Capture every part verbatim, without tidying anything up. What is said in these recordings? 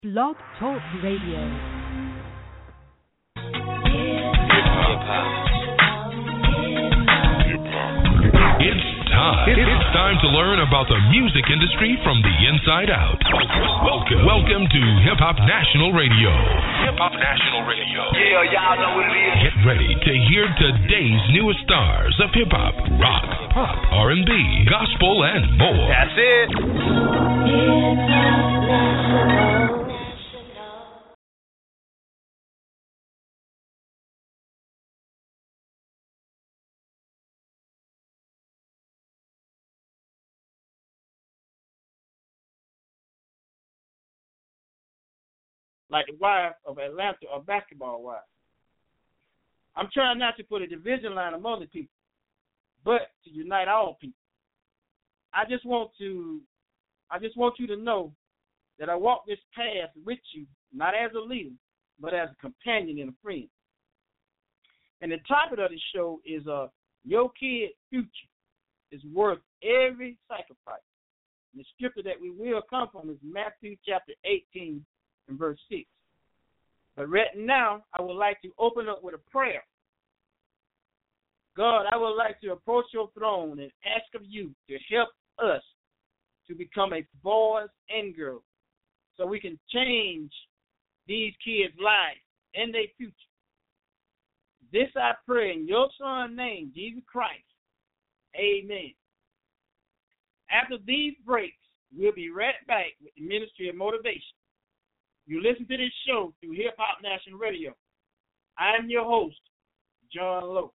Blog Talk Radio. It's time. It's time to learn about the music industry from the inside out. Welcome, welcome to Hip Hop National Radio. Hip Hop National Radio. Yeah, y'all know what it is. Get ready to hear today's newest stars of hip hop, rock, pop, R and B, gospel, and more. That's it. Like the wife of Atlanta or basketball wife. I'm trying not to put a division line among the people, but to unite all people. I just want to, I just want you to know that I walk this path with you, not as a leader, but as a companion and a friend. And the topic of the show is uh, your kid's future is worth every sacrifice. And the scripture that we will come from is Matthew chapter eighteen. In verse six. But right now, I would like to open up with a prayer. God, I would like to approach your throne and ask of you to help us to become a boys and girls so we can change these kids' lives and their future. This I pray in your son's name, Jesus Christ. Amen. After these breaks, we'll be right back with the Ministry of Motivation. You listen to this show through Hip Hop National Radio. I'm your host, John Lowe.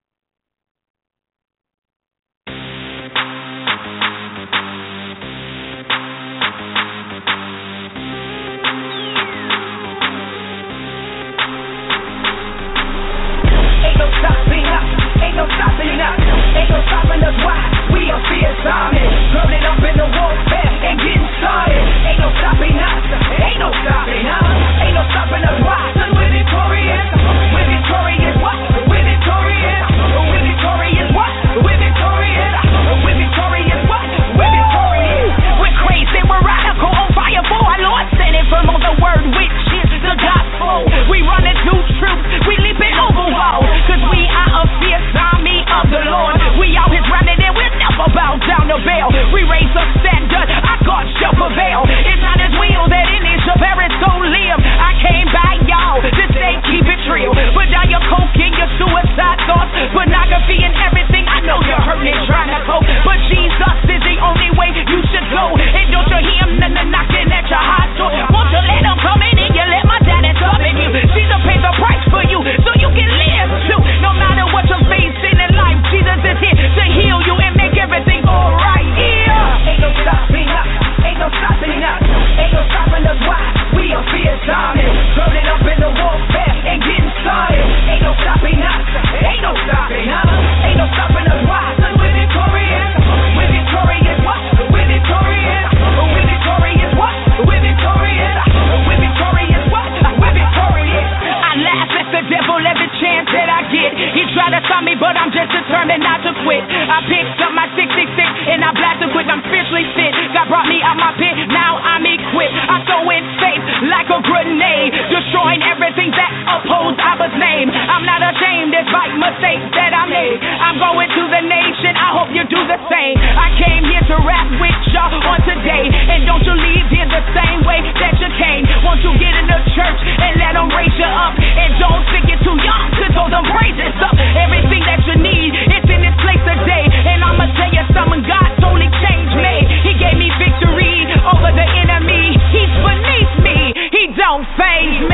Ain't no stopping us, ain't no stopping us, ain't no stopping us. Why? We are fierce army, running up in the warfare and getting started. Ain't no stopping us, ain't no stopping us, ain't no stopping us. Why? 'Cause we're victorious, we're victorious. What? We're victorious, we're victorious. What? We're victorious, we're victorious. What? We're victorious. We're crazy, we're radical, on fire for our Lord, standing firm on the word, which is the gospel. We run into truth, we leap it over walls, 'cause we are a fierce army of the Lord. We always running and we'll never bow down to bail. We raise a standard, our God shall prevail. It's not his will that any shall perish, so live. I came by y'all to say keep it real. Put down your coke and your suicide thoughts, pornography and everything. I know you're hurting trying to cope, but Jesus is the only way you should go. And don't you hear him knocking at your heart door? Won't you let him come in and you let my daddy come in you? Jesus paid the price for you so you can live too. No matter what you're facing in life, Jesus is here to heal you and make everything all right. Yeah. Ain't no stopping us, ain't no stopping us, ain't no stopping us. Why? We are fierce army, running up in the warfare and getting started. Ain't no stopping us, ain't no stopping us, ain't no stopping us. Why? 'Cause we're victorious, we're victorious. What? We're victorious, we're victorious. What? We're victorious, we're victorious. What? We're victorious. I laugh at the devil every chance that I get. He tried to stop me, but I'm just determined not to quit. I picked up my six six six and I blasted quick. I'm spiritually fit. God brought me out my pit. Now I'm equipped. I throw in faith like a grenade, destroying everything that opposed Abba's name. I'm not ashamed despite mistakes that I made. I'm going to the nation. I hope you do the same. I came here to rap with y'all on today, and don't you leave here the same way that you came. Won't you get in the church and let them raise you up, and don't think you're too young to throw them praises up. Everything that you need is in this place today, and I'ma tell you something. God totally changed me. He gave me victory over the enemy. He's beneath me. He don't faze me.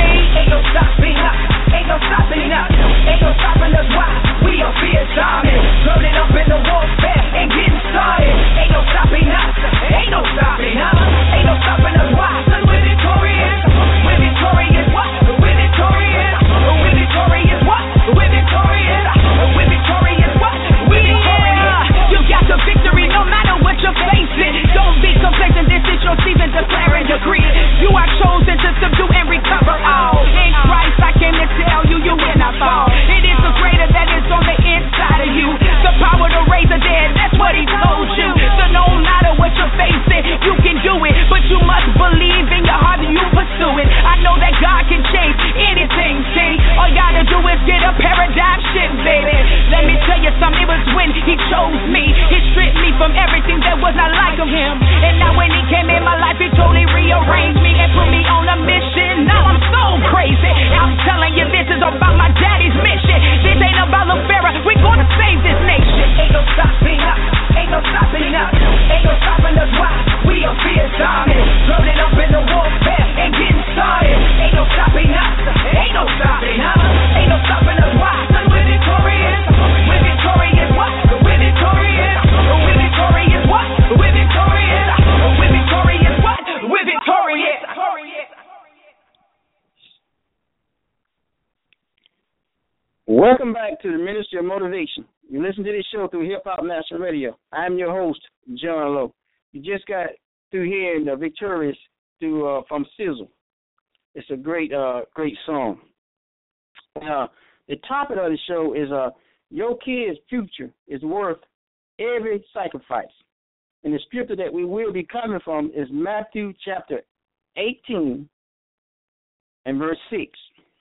Welcome back to the Ministry of Motivation. You listen to this show through Hip Hop National Radio. I'm your host, John Lowe. You just got through hearing the Victorious through uh, from Sizzle. It's a great, uh, great song. Uh, the topic of the show is uh, your kid's future is worth every sacrifice. And the scripture that we will be coming from is Matthew chapter eighteen and verse six.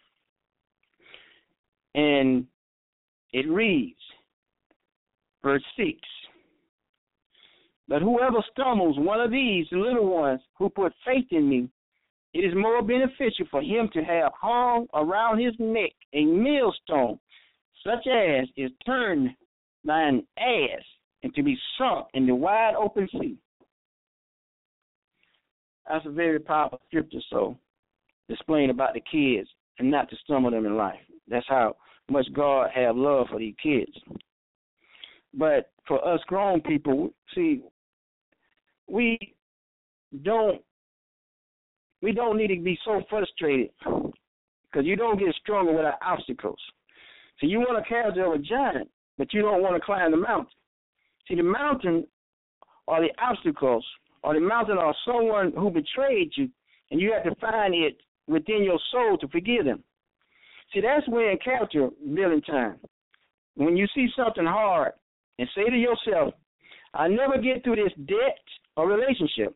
And it reads, verse six, but whoever stumbles one of these little ones who put faith in me, it is more beneficial for him to have hung around his neck a millstone, such as is turned by an ass, and to be sunk in the wide open sea. That's a very powerful scripture, so explain about the kids and not to stumble them in life. That's how much God have love for these kids. But for us grown people, see, we don't we don't need to be so frustrated because you don't get stronger without obstacles. So you want to carry over a giant, but you don't want to climb the mountain. See, the mountain or the obstacles or the mountain or someone who betrayed you, and you have to find it within your soul to forgive them. See, that's when character building time. When you see something hard and say to yourself, I never get through this debt or relationship,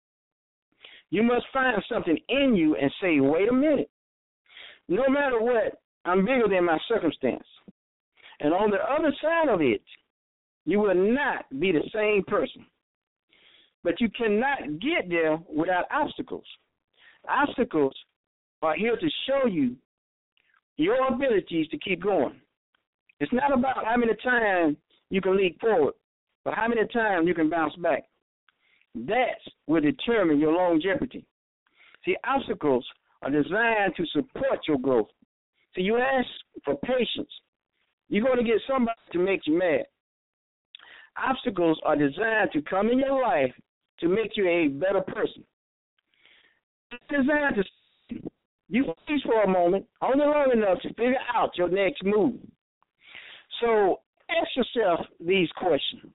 you must find something in you and say, wait a minute. No matter what, I'm bigger than my circumstance. And on the other side of it, you will not be the same person. But you cannot get there without obstacles. Obstacles are here to show you your abilities to keep going. It's not about how many times you can leap forward, but how many times you can bounce back. That will determine your longevity. See, obstacles are designed to support your growth. So you ask for patience. You're going to get somebody to make you mad. Obstacles are designed to come in your life to make you a better person. It's designed to you freeze for a moment, only long enough to figure out your next move. So ask yourself these questions.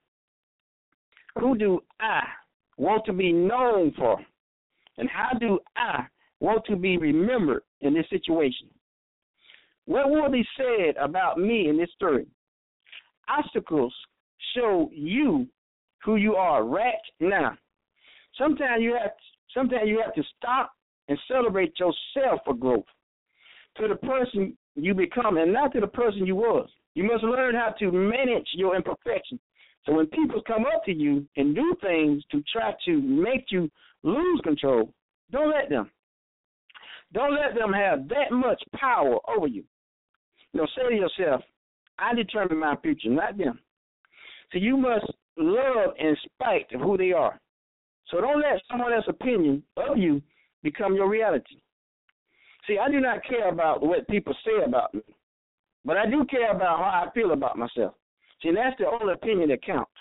Who do I want to be known for? And how do I want to be remembered in this situation? What will be said about me in this story? Obstacles show you who you are right now. Sometimes you have sometimes you have to stop and celebrate yourself for growth, to the person you become and not to the person you was. You must learn how to manage your imperfections. So when people come up to you and do things to try to make you lose control, don't let them. Don't let them have that much power over you. You know, say to yourself, I determine my future, not them. So you must love in spite of who they are. So don't let someone else's opinion of you become your reality. See, I do not care about what people say about me, but I do care about how I feel about myself. See, that's the only opinion that counts.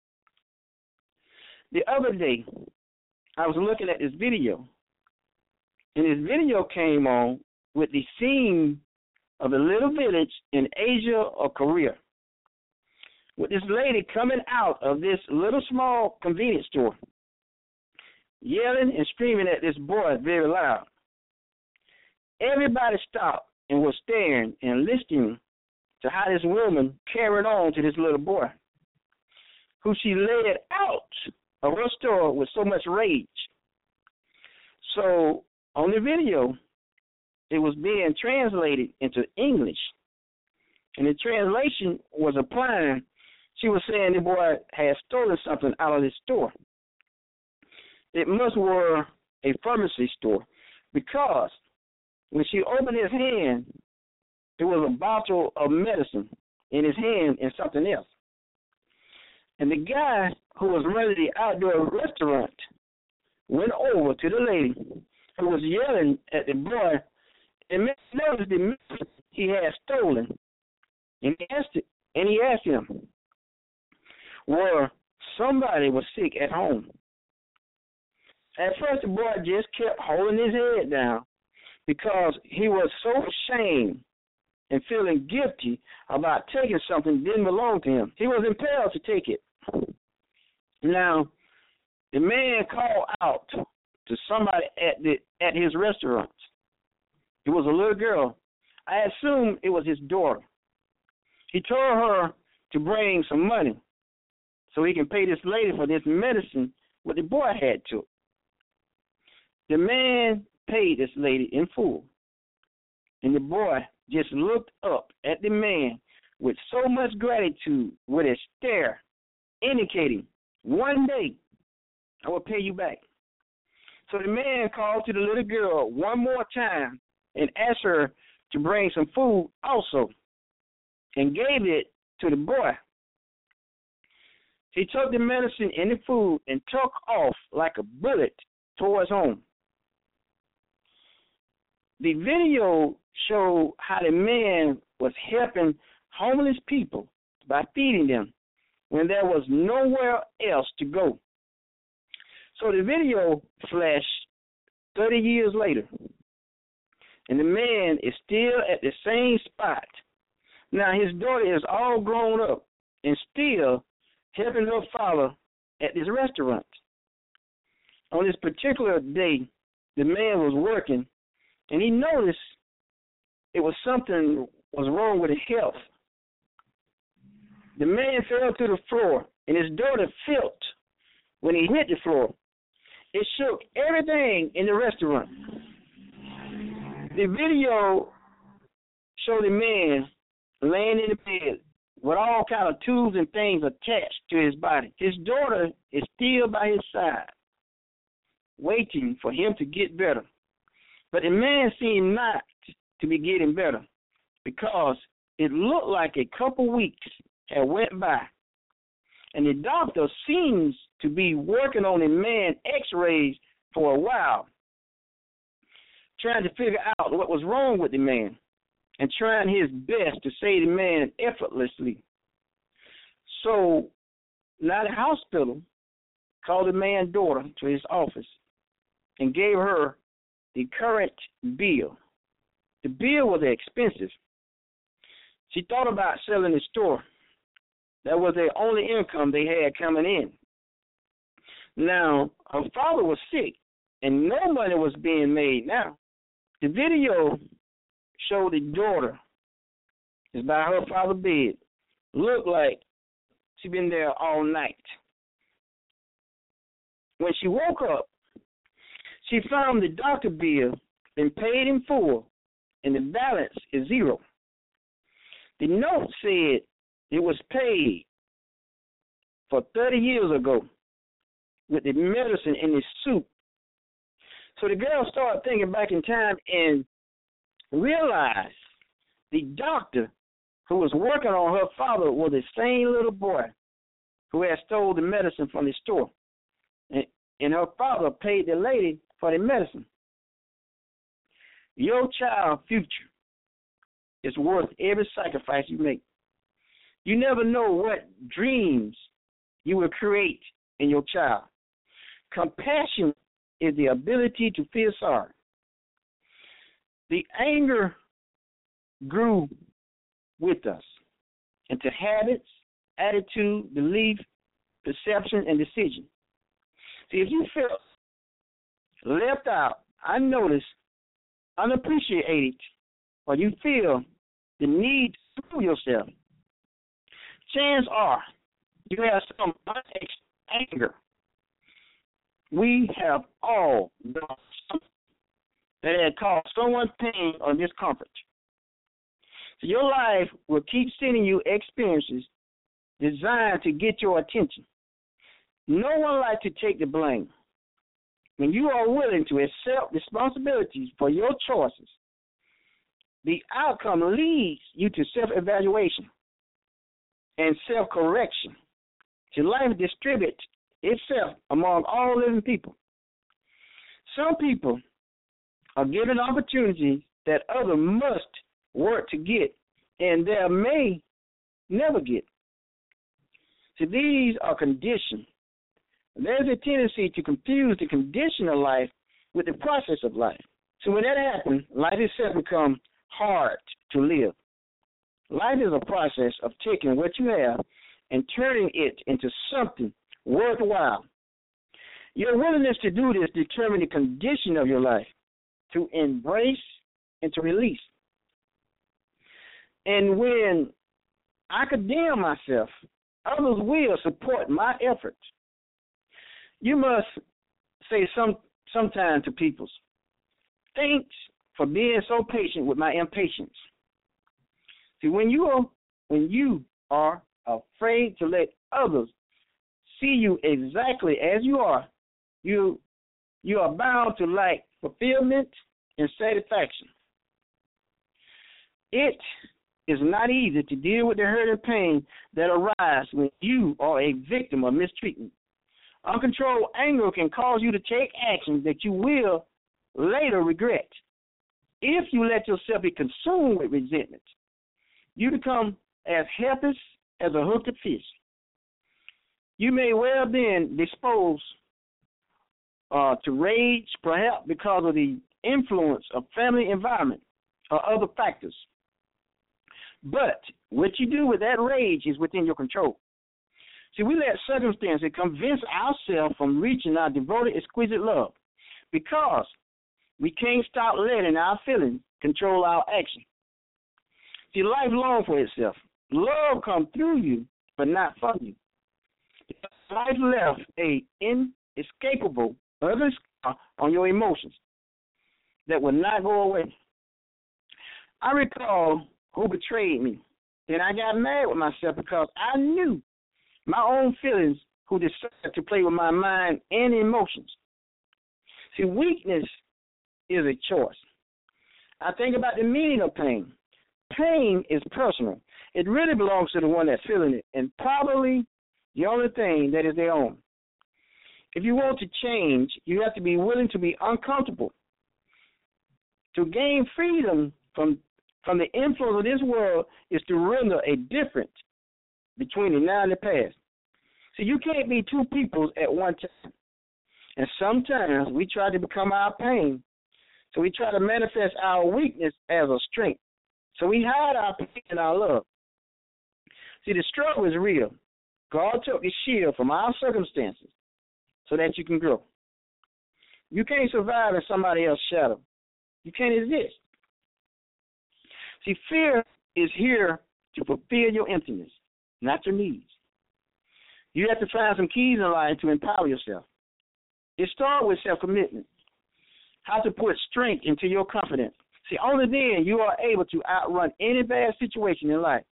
The other day, I was looking at this video, and this video came on with the scene of a little village in Asia or Korea, with this lady coming out of this little small convenience store, yelling and screaming at this boy very loud. Everybody stopped and was staring and listening to how this woman carried on to this little boy, who she led out of her store with so much rage. So on the video, it was being translated into English, and the translation was applying. She was saying the boy had stolen something out of his store. It must were a pharmacy store, because when she opened his hand, there was a bottle of medicine in his hand and something else. And the guy who was running the outdoor restaurant went over to the lady who was yelling at the boy and noticed the medicine he had stolen. And he asked, it, and he asked him, were somebody was sick at home? At first, the boy just kept holding his head down because he was so ashamed and feeling guilty about taking something that didn't belong to him. He was impelled to take it. Now, the man called out to somebody at the at his restaurant. It was a little girl. I assumed it was his daughter. He told her to bring some money so he can pay this lady for this medicine what the boy had took. The man paid this lady in full, and the boy just looked up at the man with so much gratitude with a stare, indicating, one day I will pay you back. So the man called to the little girl one more time and asked her to bring some food also, and gave it to the boy. He took the medicine and the food and took off like a bullet towards home. The video showed how the man was helping homeless people by feeding them when there was nowhere else to go. So the video flashed thirty years later, and the man is still at the same spot. Now his daughter is all grown up and still helping her father at this restaurant. On this particular day, the man was working, and he noticed it was something was wrong with his health. The man fell to the floor, and his daughter felt when he hit the floor. It shook everything in the restaurant. The video showed the man laying in the bed with all kind of tubes and things attached to his body. His daughter is still by his side, waiting for him to get better. But the man seemed not to be getting better because it looked like a couple weeks had went by, and the doctor seems to be working on the man's x-rays for a while, trying to figure out what was wrong with the man and trying his best to save the man effortlessly. So now the hospital called the man's daughter to his office and gave her the current bill. The bill was expensive. She thought about selling the store. That was their only income they had coming in. Now, her father was sick, and no money was being made now. The video showed the daughter is by her father's bed. Looked like she'd been there all night. When she woke up, she found the doctor bill been paid in full, and the balance is zero. The note said it was paid for thirty years ago with the medicine in the soup. So the girl started thinking back in time and realized the doctor who was working on her father was the same little boy who had stole the medicine from the store. And, and her father paid the lady for the medicine. Your child's future is worth every sacrifice you make. You never know what dreams you will create in your child. Compassion is the ability to feel sorry. The anger grew with us into habits, attitude, belief, perception, and decision. See, if you feel left out, unnoticed, unappreciated, or you feel the need to prove yourself, chances are you have some unexpressed anger. We have all done something that had caused someone pain or discomfort. So your life will keep sending you experiences designed to get your attention. No one likes to take the blame. When you are willing to accept responsibilities for your choices, the outcome leads you to self-evaluation and self-correction. So life distributes itself among all living people. Some people are given opportunities that others must work to get, and they may never get. So these are conditions. There's a tendency to confuse the condition of life with the process of life. So when that happens, life itself becomes hard to live. Life is a process of taking what you have and turning it into something worthwhile. Your willingness to do this determines the condition of your life, to embrace and to release. And when I condemn myself, others will support my efforts. You must say some sometime to people, thanks for being so patient with my impatience. See, when you are when you are afraid to let others see you exactly as you are, you you are bound to lack fulfillment and satisfaction. It is not easy to deal with the hurt and pain that arise when you are a victim of mistreatment. Uncontrolled anger can cause you to take actions that you will later regret. If you let yourself be consumed with resentment, you become as helpless as a hooked fish. You may well be disposed uh, to rage, perhaps because of the influence of family environment or other factors. But what you do with that rage is within your control. See, we let circumstances convince ourselves from reaching our devoted, exquisite love because we can't stop letting our feelings control our action. See, life longs for itself. Love comes through you, but not from you. Life left a inescapable other scar on your emotions that will not go away. I recall who betrayed me. Then I got mad with myself because I knew my own feelings who decided to play with my mind and emotions. See, weakness is a choice. I think about the meaning of pain. Pain is personal. It really belongs to the one that's feeling it, and probably the only thing that is their own. If you want to change, you have to be willing to be uncomfortable. To gain freedom from from the influence of this world is to render a difference between the now and the past. See, you can't be two peoples at one time. And sometimes we try to become our pain. So we try to manifest our weakness as a strength. So we hide our pain and our love. See, the struggle is real. God took the shield from our circumstances so that you can grow. You can't survive in somebody else's shadow. You can't exist. See, fear is here to fulfill your emptiness, not your needs. You have to find some keys in life to empower yourself. It starts with self-commitment, how to put strength into your confidence. See, only then you are able to outrun any bad situation in life.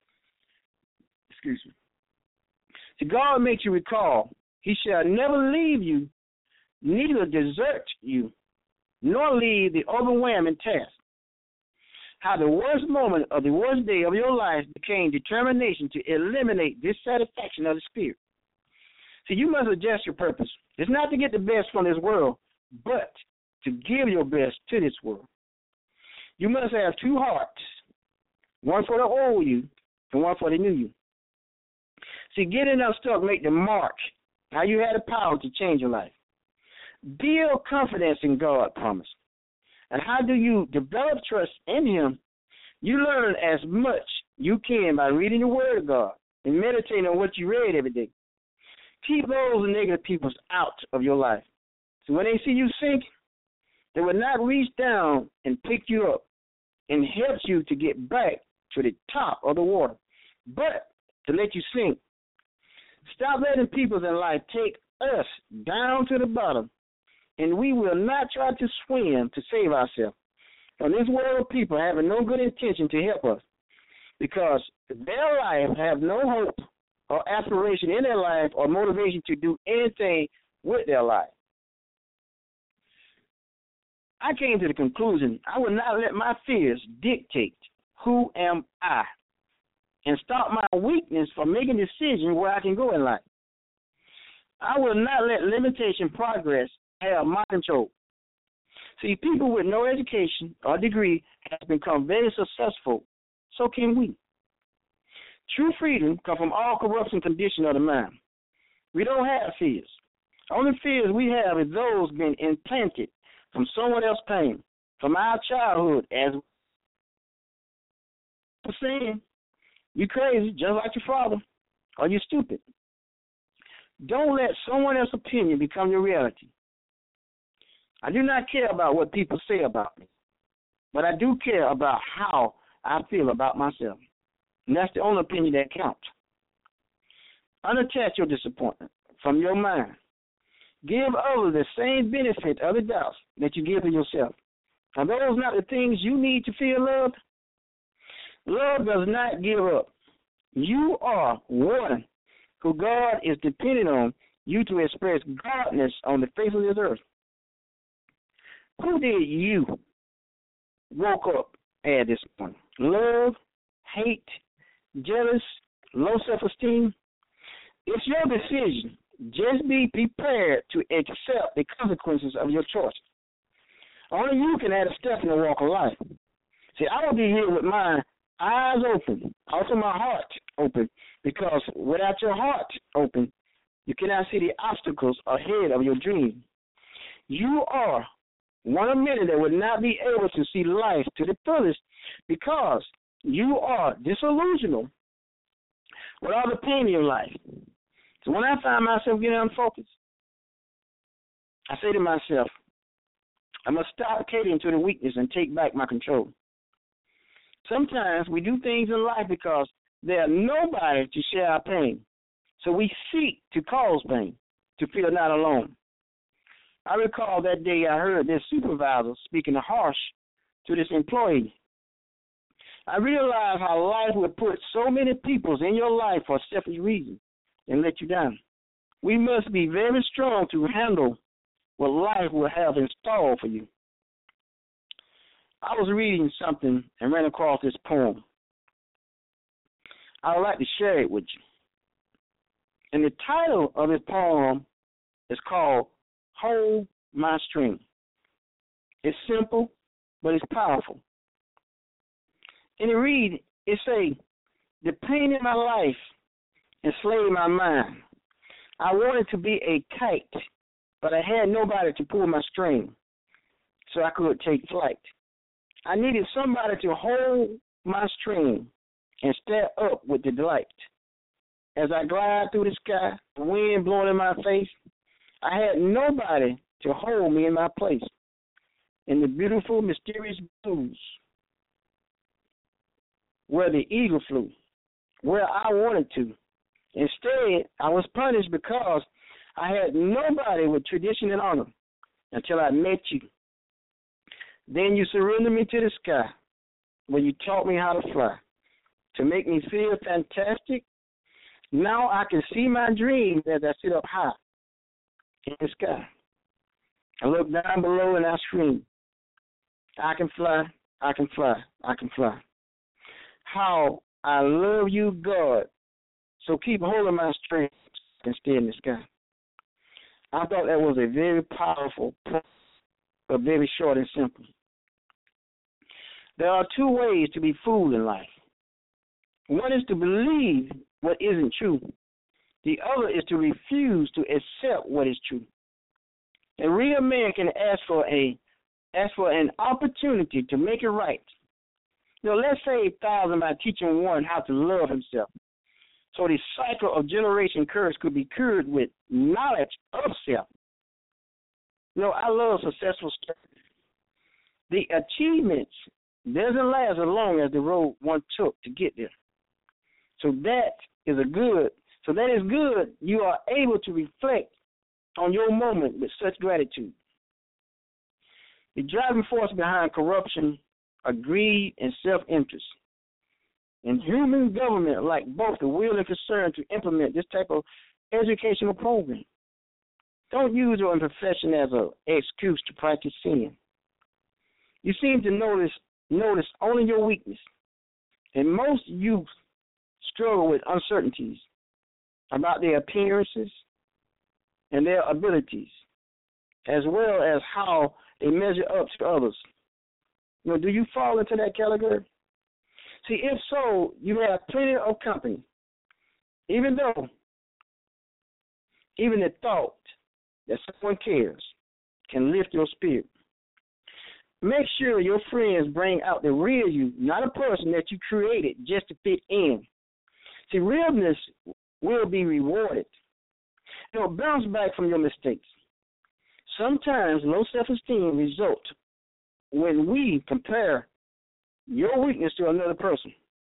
Excuse me. See, God makes you recall, He shall never leave you, neither desert you, nor leave the overwhelming task. How the worst moment of the worst day of your life became determination to eliminate dissatisfaction of the spirit. See, you must adjust your purpose. It's not to get the best from this world, but to give your best to this world. You must have two hearts, one for the old you and one for the new you. See, getting unstuck make the mark how you had the power to change your life. Build confidence in God's promise. And how do you develop trust in Him? You learn as much you can by reading the Word of God and meditating on what you read every day. Keep those negative people out of your life. So when they see you sink, they will not reach down and pick you up and help you to get back to the top of the water, but to let you sink. Stop letting people in life take us down to the bottom, and we will not try to swim to save ourselves from this world of people having no good intention to help us, because their life have no hope or aspiration in their life or motivation to do anything with their life. I came to the conclusion I will not let my fears dictate who am I and stop my weakness from making decisions where I can go in life. I will not let limitation progress have my control. See, people with no education or degree have become very successful. So can we. True freedom comes from all corruption condition of the mind. We don't have fears. Only fears we have is those being implanted from someone else's pain, from our childhood. As we're saying, You crazy, just like your father, or you stupid. Don't let someone else's opinion become your reality. I do not care about what people say about me, but I do care about how I feel about myself. And that's the only opinion that counts. Unattach your disappointment from your mind. Give others the same benefit of the doubt that you give to yourself. Are those not the things you need to feel loved? Love does not give up. You are one who God is depending on you to express godness on the face of this earth. Who did you woke up at this morning? Love, hate, jealous, low self-esteem? It's your decision. Just be prepared to accept the consequences of your choice. Only you can add a step in the walk of life. See, I will be here with my eyes open, also my heart open, because without your heart open, you cannot see the obstacles ahead of your dream. You are one of many that would not be able to see life to the fullest because you are disillusional with all the pain in your life. So when I find myself getting unfocused, I say to myself, I must stop catering to the weakness and take back my control. Sometimes we do things in life because there's nobody to share our pain. So we seek to cause pain, to feel not alone. I recall that day I heard this supervisor speaking harsh to this employee. I realized how life would put so many people in your life for selfish reasons and let you down. We must be very strong to handle what life will have in store for you. I was reading something and ran across this poem. I would like to share it with you. And the title of this poem is called Hold My String. It's simple, but it's powerful. And it read, it say, the pain in my life enslaved my mind. I wanted to be a kite, but I had nobody to pull my string so I could take flight. I needed somebody to hold my string and stare up with the delight. As I glide through the sky, the wind blowing in my face, I had nobody to hold me in my place. In the beautiful, mysterious blues, where the eagle flew, where I wanted to. Instead, I was punished because I had nobody with tradition and honor until I met you. Then you surrendered me to the sky when you taught me how to fly to make me feel fantastic. Now I can see my dreams as I sit up high in the sky. I look down below and I scream, I can fly, I can fly, I can fly. How I love you, God. So keep holding my strength and stay in the sky. I thought that was a very powerful point, but very short and simple. There are two ways to be fooled in life. One is to believe what isn't true. The other is to refuse to accept what is true. A real man can ask for a ask for an opportunity to make it right. You know, let's save thousands by teaching one how to love himself. So the cycle of generation curse could be cured with knowledge of self. You know, I love successful stories. The achievements doesn't last as long as the road one took to get there. So that is a good, so that is good. You are able to reflect on your moment with such gratitude. The driving force behind corruption are greed and self-interest. And human government lack both the will and concern to implement this type of educational program. Don't use your imperfection as an excuse to practice sin. You seem to notice notice only your weakness. And most youth struggle with uncertainties about their appearances and their abilities, as well as how they measure up to others. You know, do you fall into that category? See, if so, you have plenty of company. Even though, even the thought that someone cares can lift your spirit. Make sure your friends bring out the real you, not a person that you created just to fit in See, realness will be rewarded. You know, bounce back from your mistakes. Sometimes low self-esteem results when we compare your weakness to another person,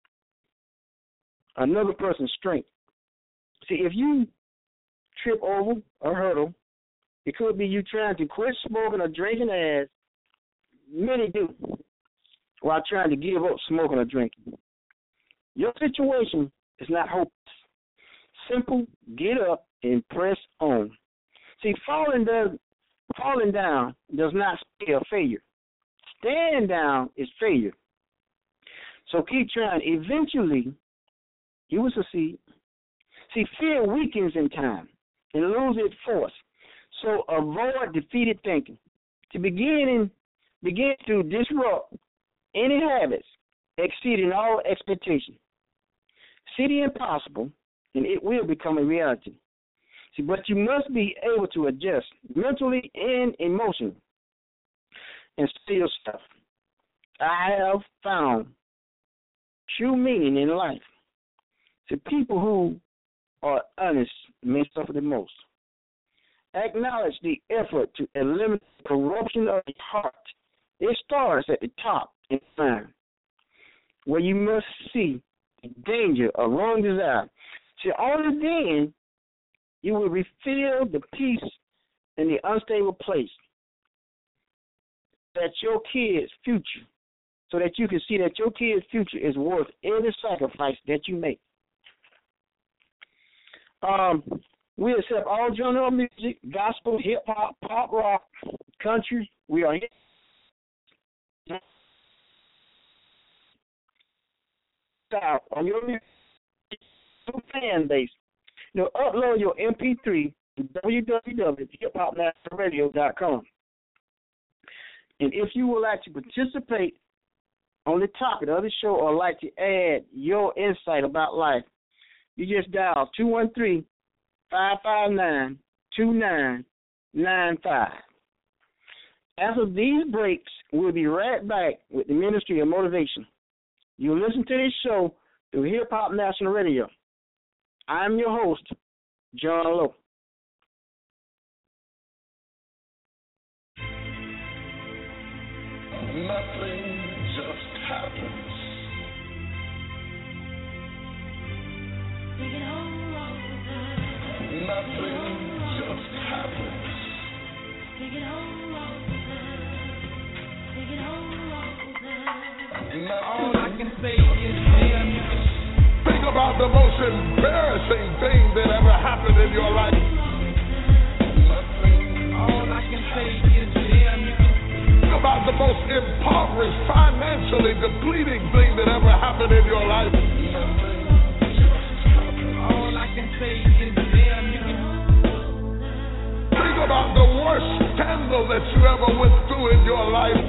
another person's strength. See, if you trip over a hurdle, it could be you trying to quit smoking or drinking, as many do, while trying to give up smoking or drinking. Your situation is not hopeless. Simple, get up and press on. See, falling does falling down does not spell failure. Stand down is failure. So keep trying. Eventually, you will succeed. See, fear weakens in time and loses its force. So avoid defeated thinking. To begin, begin to disrupt any habits exceeding all expectation. See the impossible, and it will become a reality. See, but you must be able to adjust mentally and emotionally. And say to yourself, I have found true meaning in life. See, people who are honest may suffer the most. Acknowledge the effort to eliminate corruption of the heart. It starts at the top in mind, where you must see the danger of wrong desire. See, only then you will refill the peace in the unstable place that your kid's future, so that you can see that your kid's future is worth every sacrifice that you make. Um, we accept all genre of music, gospel, hip-hop, pop rock, country. We are here on your fan base. You know, upload your M P three to w w w dot hip hop national radio dot com. And if you would like to participate on the topic of the show or like to add your insight about life, you just dial two one three, five five nine, two nine nine five. After these breaks, we'll be right back with the Ministry of Motivation. You listen to this show through Hip Hop National Radio. I'm your host, John Lowe. Nothing just happens. Nothing just happens. All I can say is damn. Think about the most embarrassing thing that ever happened in your life. All I can say is damn. Think about the most impoverished, financially depleting thing that ever happened in your life. All I can say is damn. Think about the worst scandal that you ever went through in your life.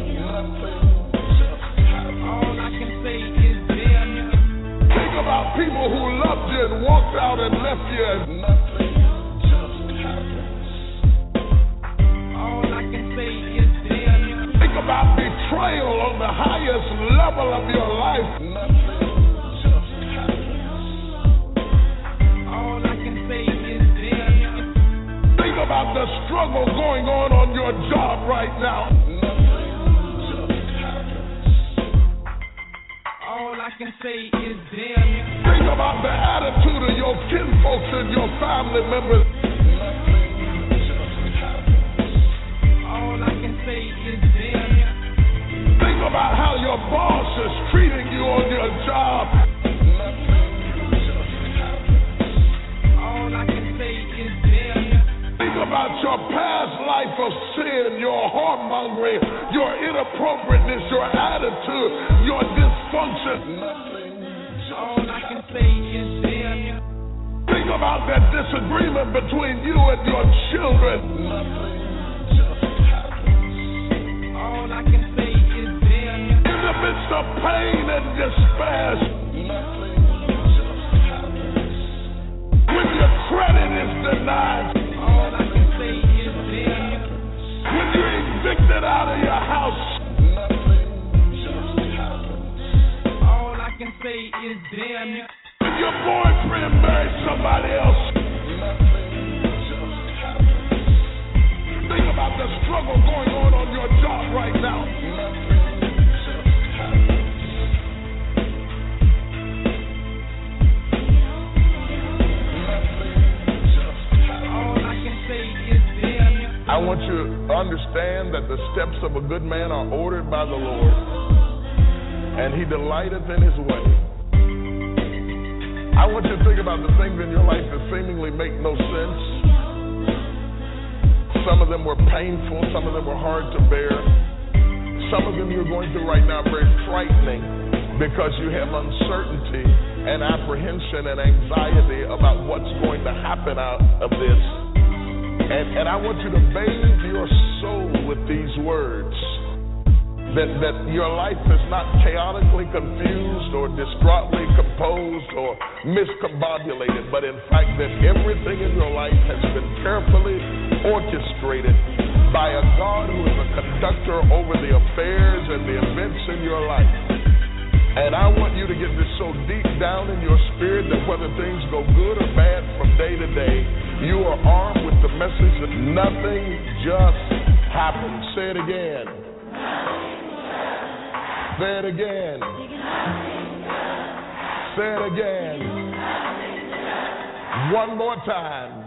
All I can say is damn. Think about people who loved you and walked out and left you. Nothing just happens. All I can say is damn. Think about betrayal on the highest level of your life. Nothing just happens. All I can say is damn. Think about the struggle going on on your job right now. All I can say is damn. Think about the attitude of your kinfolks and your family members. All I can say is damn. Think about how your boss is treating you on your job. All I can say is damn. Think about your past life of sin, your whoremongering, your inappropriateness, your attitude, your dysfunction. Nothing. All I can say is damn. Think about that disagreement between you and your children. Nothing just happens. All I can say is damn. In the midst of pain and despair. Nothing just happens. When your credit is denied. All I can say is damn. When you're evicted out of your house. Nothing just happens. All I can say is damn. When you're born marry and marry somebody else. Think about the struggle going on on your job right now. I want you to understand that the steps of a good man are ordered by the Lord, and he delighteth in his way. I want you to think about the things in your life that seemingly make no sense. Some of them were painful, some of them were hard to bear. Some of them you're going through right now are very frightening because you have uncertainty and apprehension and anxiety about what's going to happen out of this. And, and I want you to bathe your soul with these words, that, that your life is not chaotically confused or distraughtly composed or miscombobulated, but in fact that everything in your life has been carefully orchestrated by a God who is a conductor over the affairs and the events in your life. And I want you to get this so deep down in your spirit that whether things go good or bad from day to day, you are armed with the message that nothing just happens. Say it again. Say it again. Say it again. One more time.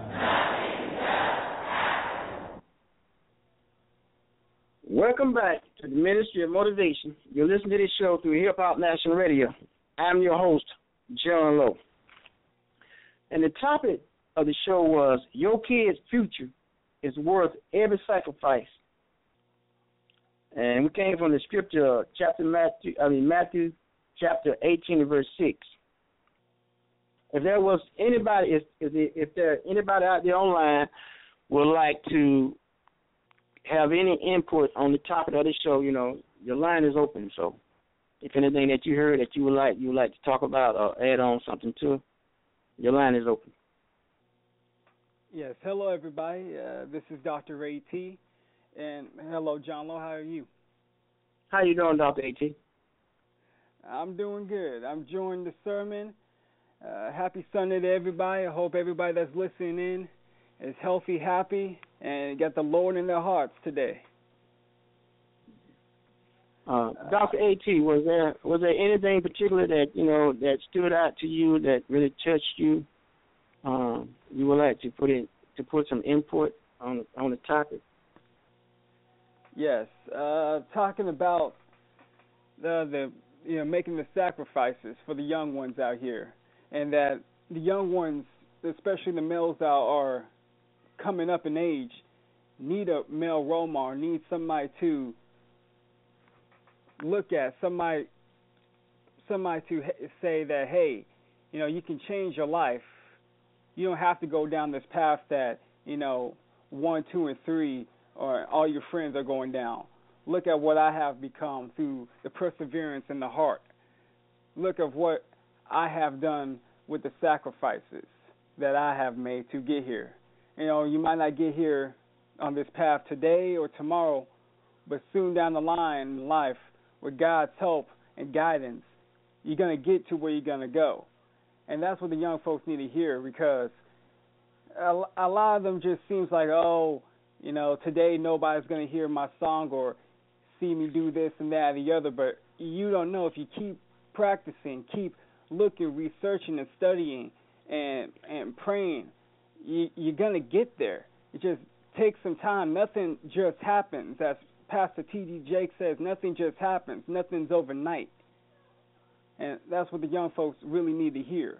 Welcome back to the Ministry of Motivation. You're listening to this show through Hip Hop National Radio. I'm your host, John Lowe. And the topic of the show was, your kid's future is worth every sacrifice. And we came from the scripture, chapter Matthew, I mean Matthew, chapter eighteen, verse six. If there was anybody, if if, if there anybody out there online would like to have any input on the topic of the show, you know, your line is open. So, if anything that you heard that you would like you would like to talk about or add on something to, your line is open. Yes, hello everybody. Uh, this is Doctor Ray T. And hello, John Lowe. How are you? How you doing, Doctor A T? I'm doing good. I'm enjoying the sermon. Uh, happy Sunday to everybody. I hope everybody that's listening in is healthy, happy, and got the Lord in their hearts today. Uh, Doctor A T, was there was there anything particular that you know that stood out to you that really touched you? Um, you would like to put in to put some input on on the topic? Yes, uh, talking about the the you know making the sacrifices for the young ones out here, and that the young ones, especially the males that are coming up in age, need a male role model, need somebody to look at, somebody somebody to say that, hey, you know, you can change your life. You don't have to go down this path that, you know, one, two, and three, or all your friends are going down. Look at what I have become through the perseverance in the heart. Look at what I have done with the sacrifices that I have made to get here. You know, you might not get here on this path today or tomorrow, but soon down the line in life, with God's help and guidance, you're going to get to where you're going to go. And that's what the young folks need to hear, because a, a lot of them just seems like, oh, you know, today nobody's going to hear my song or see me do this and that and the other. But you don't know, if you keep practicing, keep looking, researching and studying and and praying, you, you're going to get there. It just takes some time. Nothing just happens. As Pastor T D Jake says, nothing just happens. Nothing's overnight. And that's what the young folks really need to hear.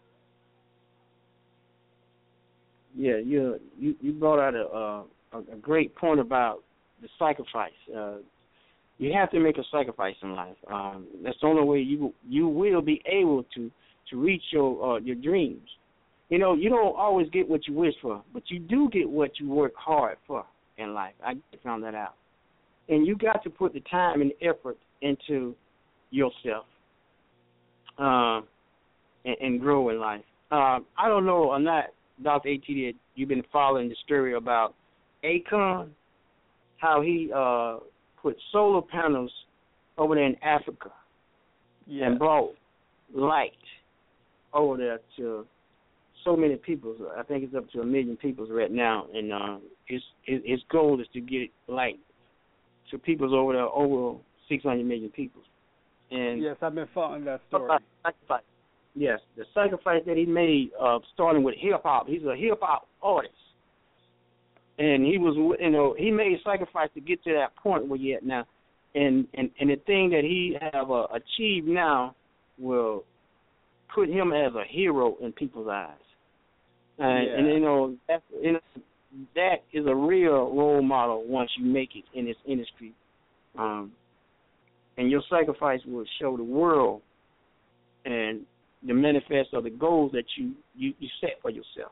Yeah, you you, you brought out a, a a great point about the sacrifice. Uh, you have to make a sacrifice in life. Um, that's the only way you you will be able to, to reach your uh, your dreams. You know, you don't always get what you wish for, but you do get what you work hard for in life. I found that out. And you got to put the time and effort into yourself um, and, and grow in life. Um, I don't know or not, Doctor A T, that you've been following the story about Akon, how he uh, put solar panels over there in Africa, yeah, and brought light over there to so many people. I think it's up to a million people right now, and uh, his his goal is to get like to people's over there over six hundred million people. And yes, I've been following that story. Sacrifice. Yes, the sacrifice that he made, uh, starting with hip hop. He's a hip hop artist, and he was, you know, he made sacrifice to get to that point where he at now, and and and the thing that he have uh, achieved now will put him as a hero in people's eyes, and, yeah. and you know that you know, that is a real role model once you make it in this industry, um, and your sacrifice will show the world and the manifest of the goals that you, you, you set for yourself.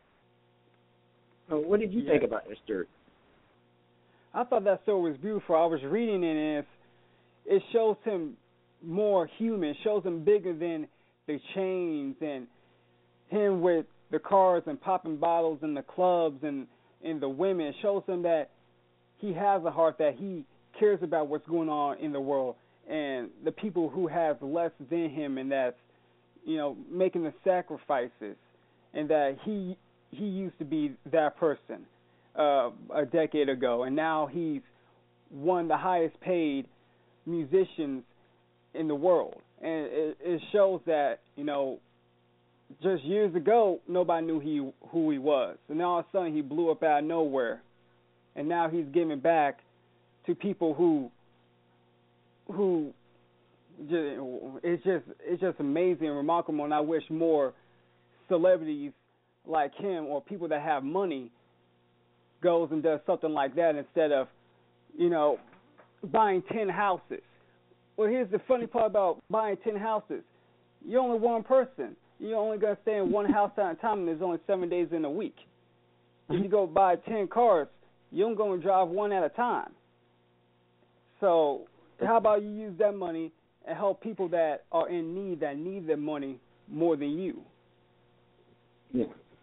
So what did you yeah. think about that story? I thought that story was beautiful. I was reading it, and it shows him more human, shows him bigger than the chains and him with the cars and popping bottles and the clubs and, and the women. It shows him that he has a heart, that he cares about what's going on in the world and the people who have less than him, and that's, you know, making the sacrifices, and that he he used to be that person uh, a decade ago, and now he's one of the highest paid musicians in the world. And it, it shows that, you know, just years ago, nobody knew he who he was. And now all of a sudden he blew up out of nowhere. And now he's giving back to people who who just, it's just it's just amazing and remarkable, and I wish more celebrities like him or people that have money goes and does something like that instead of, you know, buying ten houses. Well, here's the funny part about buying ten houses. You're only one person. You're only going to stay in one house at a time, and there's only seven days in a week. If you go buy ten cars, you're only going to drive one at a time. So how about you use that money and help people that are in need, that need their money more than you? Yeah.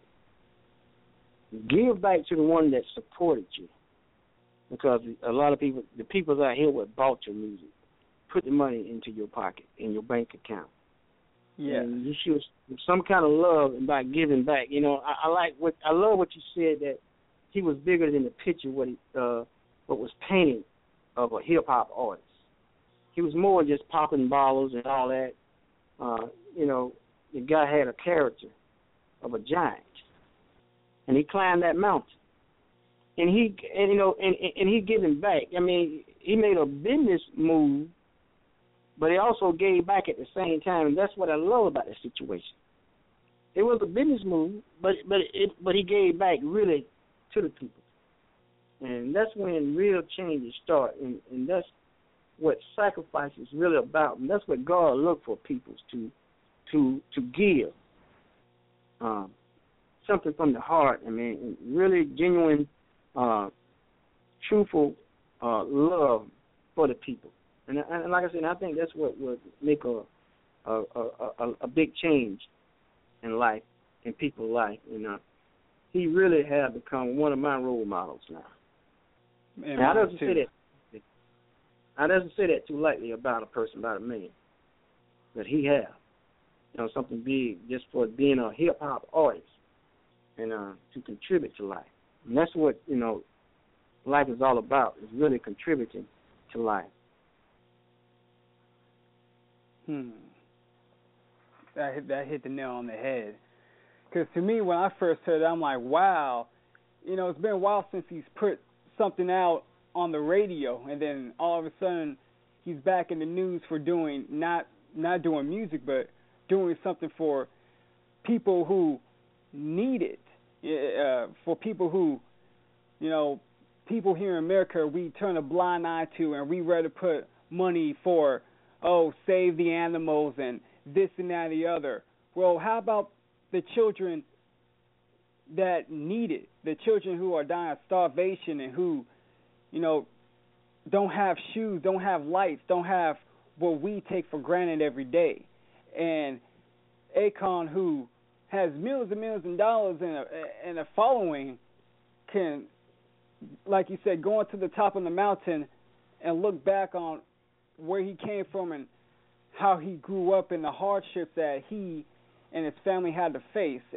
Give back to the one that supported you. Because a lot of people, the people out here that bought your music, put the money into your pocket, in your bank account. Yeah. And you show some kind of love by giving back. You know, I, I like what I love what you said, that he was bigger than the picture what he uh, what was painted of a hip hop artist. He was more than just popping bottles and all that. Uh, you know, the guy had a character of a giant, and he climbed that mountain. And he, and you know, and and he giving back. I mean, he made a business move, but he also gave back at the same time, and that's what I love about the situation. It was a business move, but but it but he gave back really to the people, and that's when real changes start, and, and that's what sacrifice is really about, and that's what God looks for people to to to give um, something from the heart. I mean, really genuine, uh, truthful uh, love for the people. And, and like I said, I think that's what would make a a, a, a, a big change in life, in people's life. And uh, he really has become one of my role models now. And I doesn't say that. I doesn't say that too lightly about a person, about a man. But he has, you know, something big just for being a hip hop artist and uh, to contribute to life. And that's what, you know, life is all about, is really contributing to life. Hmm. That hit, that hit the nail on the head. Because to me, when I first heard it, I'm like, wow, you know, it's been a while since he's put something out on the radio, and then all of a sudden he's back in the news for doing, not not doing music, but doing something for people who need it, uh, for people who, you know, people here in America, we turn a blind eye to, and we rather put money for, oh, save the animals and this and that and the other. Well, how about the children that need it, the children who are dying of starvation and who, you know, don't have shoes, don't have lights, don't have what we take for granted every day. And Akon, who has millions and millions of dollars and a, and a following, can, like you said, go to the top of the mountain and look back on where he came from and how he grew up and the hardships that he and his family had to face. And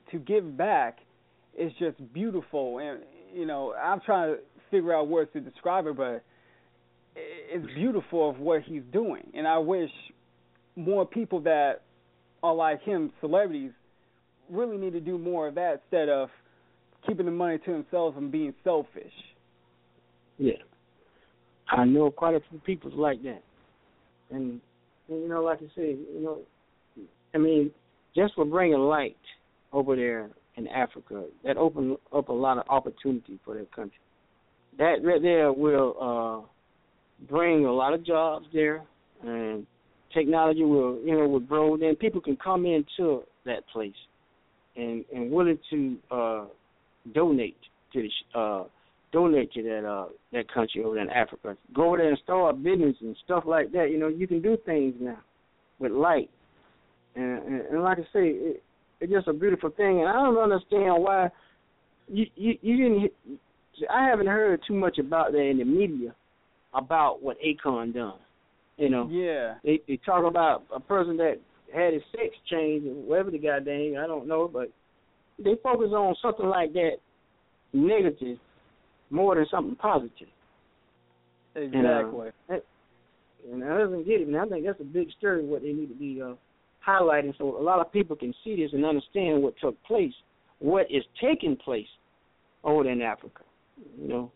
to give back is just beautiful. And, you know, I'm trying to figure out words to describe it, but it's beautiful of what he's doing. And I wish more people that are like him, celebrities, really need to do more of that instead of keeping the money to themselves and being selfish. Yeah. I know quite a few people like that. And, and, you know, like I said, you know, I mean, just for bringing light over there in Africa, that opened up a lot of opportunity for their country. That right there will uh, bring a lot of jobs there, and technology will, you know, will grow. Then people can come into that place and and willing to uh, donate to the uh, donate to that uh, that country over there in Africa. Go over there and start business and stuff like that. You know, you can do things now with light, and, and, and like I say, it, it's just a beautiful thing. And I don't understand why you you, you didn't. I haven't heard too much about that in the media about what Akon done. You know, yeah, they they talk about a person that had his sex changed, or whatever the goddamn, I don't know, but they focus on something like that negative more than something positive. Exactly. And, uh, and I doesn't get it, and I think that's a big story what they need to be uh, highlighting, so a lot of people can see this and understand what took place, what is taking place over there in Africa. You know.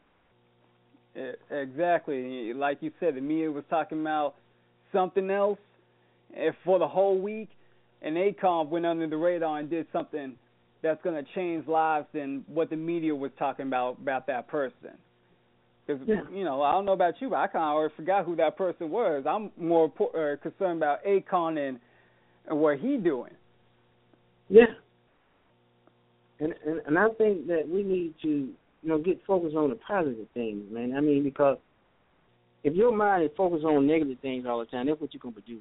Exactly. Like you said, the media was talking about something else for the whole week, and Akon went under the radar and did something that's going to change lives than what the media was talking about about that person. Because, yeah. you know, I don't know about you, but I kind of already forgot who that person was. I'm more uh, concerned about Akon and, and what he doing. Yeah. And, and and I think that we need to, you know, get focused on the positive things, man. I mean, because if your mind is focused on negative things all the time, that's what you're gonna produce,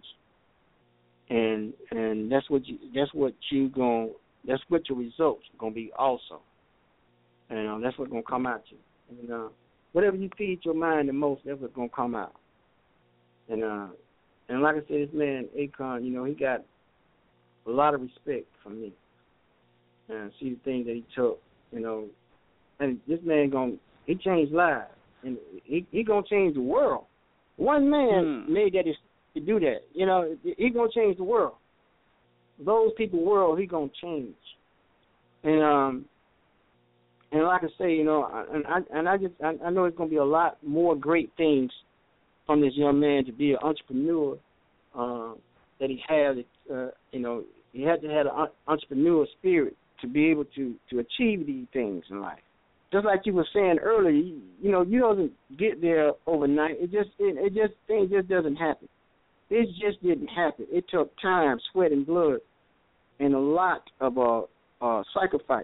and and that's what you that's what you going that's what your results are gonna be also, and uh, that's what's gonna come out you. And uh, whatever you feed your mind the most, that's what's gonna come out. And uh, and like I said, this man Akon, you know, he got a lot of respect from me. And see the things that he took, you know. And this man going he changed lives, and he he gonna change the world. One man mm. made that to do that. You know, he gonna change the world. Those people world he gonna change. And um and like I say, you know, and I and I just I, I know it's gonna be a lot more great things from this young man to be an entrepreneur uh, that he had. Uh, you know, he had to have an entrepreneur spirit to be able to, to achieve these things in life. Just like you were saying earlier, you, you know, you doesn't get there overnight. It just, it, it just, things just doesn't happen. It just didn't happen. It took time, sweat, and blood, and a lot of uh, uh, sacrifice.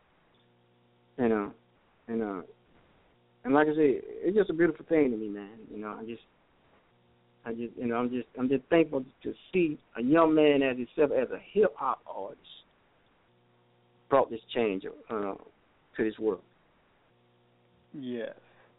You know, and uh, and like I said, it's just a beautiful thing to me, man. You know, I just, I just, you know, I'm just, I'm just thankful to see a young man as himself as a hip hop artist brought this change uh, to this world. Yes,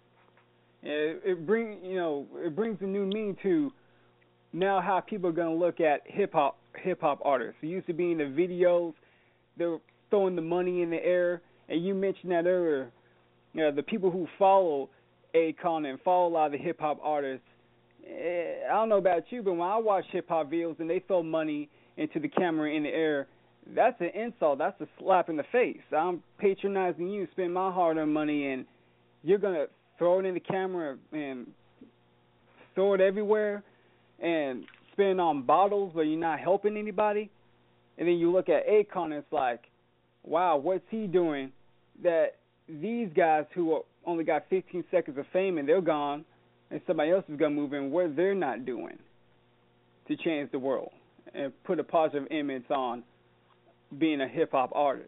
it, it brings you know it brings a new meaning to now how people are going to look at hip hop hip hop artists. It used to be in the videos, they were throwing the money in the air, and you mentioned that earlier. You know, the people who follow Akon and follow a lot of the hip hop artists. I don't know about you, but when I watch hip hop videos and they throw money into the camera in the air, that's an insult. That's a slap in the face. I'm patronizing you, spend my hard-earned money, and you're going to throw it in the camera and throw it everywhere and spend on bottles where you're not helping anybody. And then you look at Akon and it's like, wow, what's he doing that these guys who only got fifteen seconds of fame and they're gone and somebody else is going to move in, what they're not doing to change the world and put a positive image on being a hip-hop artist.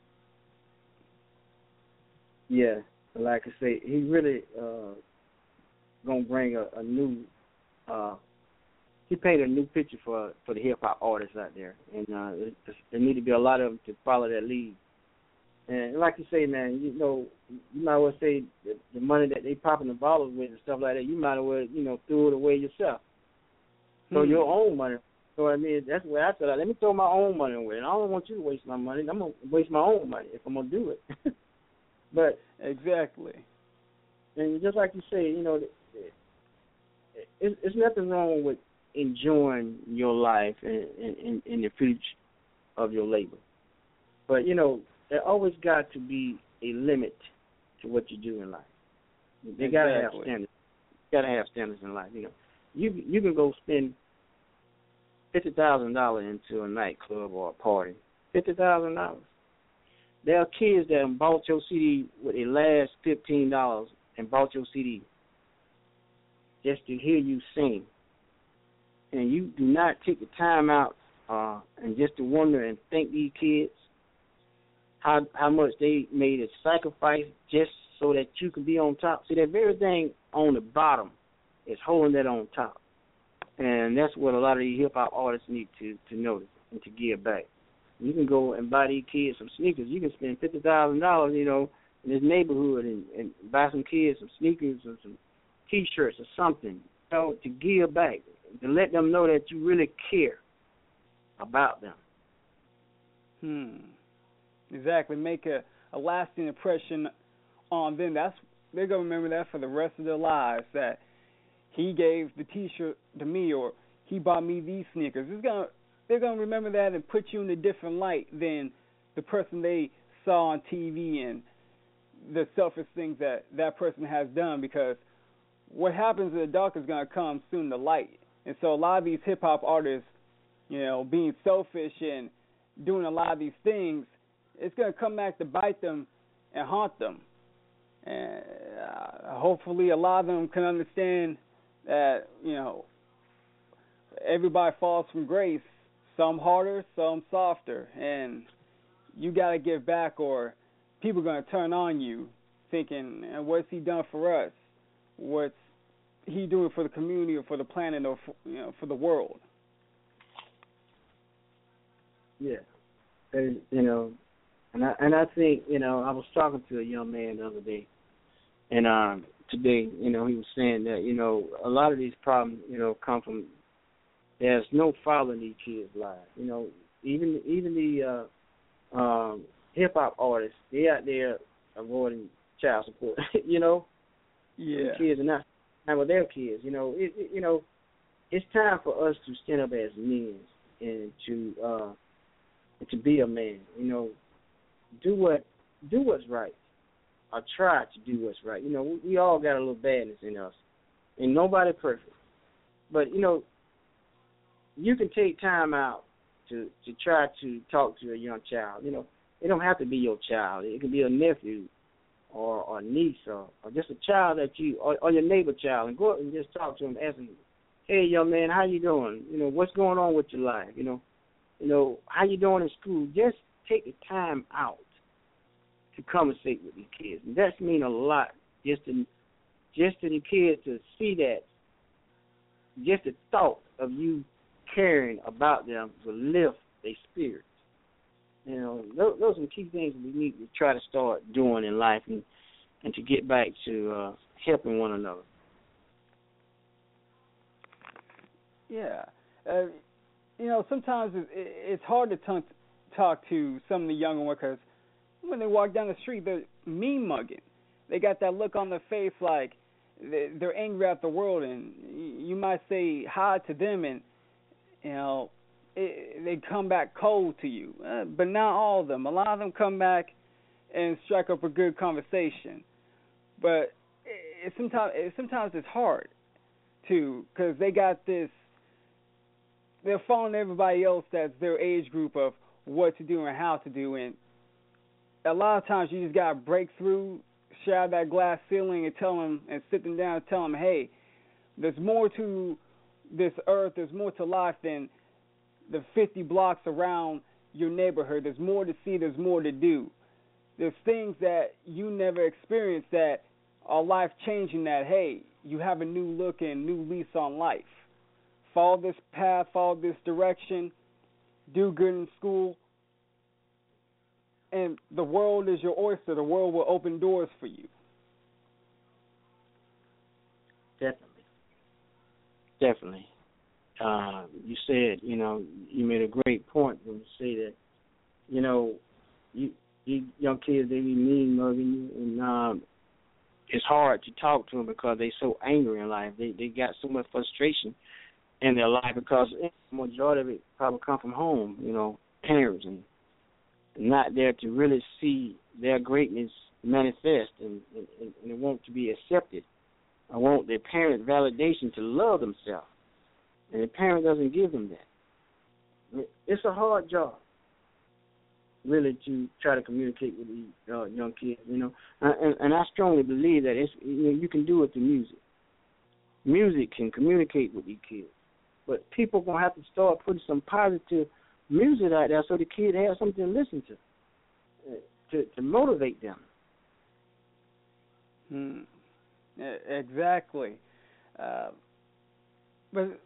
Yeah, like I say, he really uh, going to bring a, a new, uh, he painted a new picture for for the hip-hop artists out there. And uh, it, there need to be a lot of them to follow that lead. And like you say, man, you know, you might as well say the, the money that they popping the bottles with and stuff like that, you might as well, you know, throw it away yourself. Throw hmm. your own money So I mean, that's where I said, let me throw my own money away. And I don't want you to waste my money. I'm gonna waste my own money if I'm gonna do it. But exactly. And just like you say, you know, it's, it's nothing wrong with enjoying your life and, and, and the fruits of your labor. But, you know, there always got to be a limit to what you do in life. They exactly. got to have standards. Got to have standards in life. You know, you you can go spend fifty thousand dollars into a nightclub or a party. Fifty thousand dollars. There are kids that bought your C D with their last fifteen dollars and bought your C D just to hear you sing, and you do not take the time out uh, and just to wonder and thank these kids how how much they made a sacrifice just so that you can be on top. See, that very thing on the bottom is holding that on top, and that's what a lot of these hip hop artists need to to notice and to give back. You can go and buy these kids some sneakers. You can spend fifty thousand dollars, you know, in this neighborhood and, and buy some kids some sneakers or some T-shirts or something, you know, to give back, to let them know that you really care about them. Hmm. Exactly. Make a, a lasting impression on them. That's they're gonna remember that for the rest of their lives. That he gave the T-shirt to me, or he bought me these sneakers. It's gonna they're gonna remember that and put you in a different light than the person they saw on T V and the selfish things that that person has done. Because what happens in the dark is gonna come soon to light. And so a lot of these hip hop artists, you know, being selfish and doing a lot of these things, it's gonna come back to bite them and haunt them. And uh, hopefully a lot of them can understand that, you know, everybody falls from grace, some harder, some softer, and you got to give back or people are going to turn on you thinking, what's he done for us? What's he doing for the community or for the planet or for, you know, for the world? Yeah. And, you know, And I and I think, you know, I was talking to a young man the other day, and um, today, you know, he was saying that, you know, a lot of these problems, you know, come from there's no father in these kids' lives. You know, even even the uh, um, hip hop artists, they out there avoiding child support. You know, yeah, the kids are not not with their kids. You know, it, it, you know, it's time for us to stand up as men and to uh, and to be a man. You know. Do what do what's right, or try to do what's right. You know, we, we all got a little badness in us, and nobody perfect. But you know, you can take time out to to try to talk to a young child. You know, it don't have to be your child. It can be a nephew, or or niece, or, or just a child that you, or, or your neighbor child, and go up and just talk to him, ask him, "Hey, young man, how you doing? You know, what's going on with your life? You know, you know, how you doing in school?" Just take the time out to conversate with these kids. And that's mean a lot just to just to the kids to see that, just the thought of you caring about them will lift their spirits. You know, those, those are the key things we need to try to start doing in life and, and to get back to uh, helping one another. Yeah. Uh, you know, sometimes it, it's hard to talk talk to some of the younger ones because when they walk down the street, they're mean mugging. They got that look on their face like they're angry at the world, and you might say hi to them, and you know it, they come back cold to you. Uh, but not all of them. A lot of them come back and strike up a good conversation. But it, it sometimes it, sometimes it's hard to because they got this. They're following everybody else that's their age group of what to do and how to do, and a lot of times you just gotta break through, shatter that glass ceiling, and tell them and sit them down and tell them, hey, there's more to this earth, there's more to life than the fifty blocks around your neighborhood. There's more to see, there's more to do. There's things that you never experienced that are life changing. That hey, you have a new look and new lease on life. Follow this path, follow this direction. Do good in school, and the world is your oyster. The world will open doors for you. Definitely. Definitely. uh, you said, you know, you made a great point when you say that, you know, you, you young kids, they be mean mugging you, and um, it's hard to talk to them because they so angry in life. They they got so much frustration in their life because the majority of it probably come from home, you know, parents, and not there to really see their greatness manifest and, and, and they want to be accepted. I want their parent validation to love themselves, and the parent doesn't give them that. It's a hard job, really, to try to communicate with these uh, young kids, you know. And, and I strongly believe that it's, you know, you can do it through music. Music can communicate with these kids, but people are going to have to start putting some positive music out there so the kid has something to listen to, uh, to, to motivate them. Hmm. Exactly. Uh, but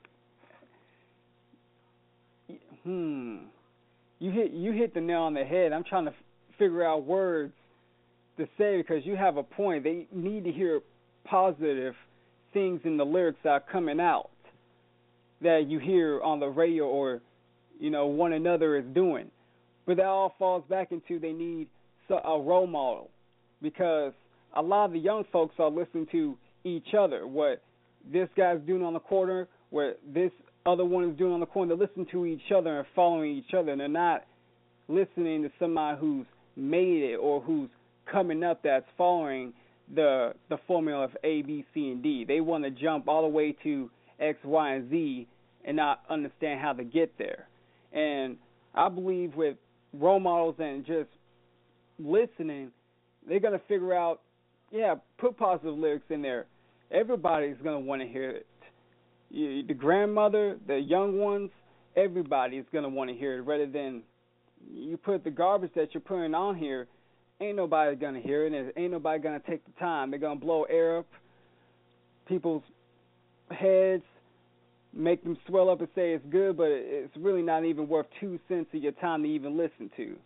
hmm, you hit you hit the nail on the head. I'm trying to f- figure out words to say because you have a point. They need to hear positive things in the lyrics that are coming out that you hear on the radio or, you know, one another is doing. But that all falls back into they need a role model because a lot of the young folks are listening to each other. What this guy's doing on the corner, what this other one is doing on the corner, they're listening to each other and following each other. And they're not listening to somebody who's made it or who's coming up that's following the the formula of A, B, C, and D. They want to jump all the way to X, Y, and Z and not understand how to get there. And I believe with role models and just listening, they're going to figure out, yeah, put positive lyrics in there. Everybody's going to want to hear it. You, the grandmother, the young ones, everybody's going to want to hear it rather than you put the garbage that you're putting on here. Ain't nobody going to hear it, and ain't nobody going to take the time. They're going to blow air up people's heads, make them swell up and say it's good, but it's really not even worth two cents of your time to even listen to.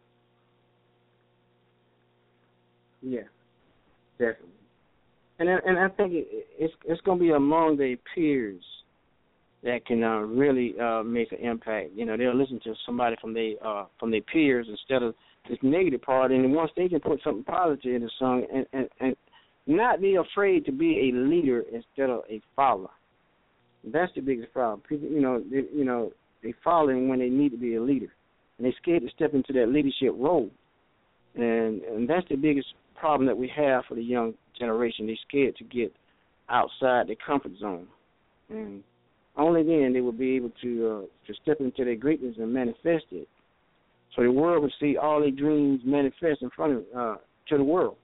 Yeah, definitely. And I, and I think it, it's it's going to be among their peers that can uh, really uh, make an impact. You know, they'll listen to somebody from their uh, from their peers instead of this negative part. And once they can put something positive in the song, and, and, and not be afraid to be a leader instead of a follower. That's the biggest problem. People, you know, they, you know, they following when they need to be a leader, and they're scared to step into that leadership role. And and that's the biggest problem that we have for the young generation. They're scared to get outside their comfort zone, and only then they will be able to uh, to step into their greatness and manifest it, so the world will see all their dreams manifest in front of uh, to the world.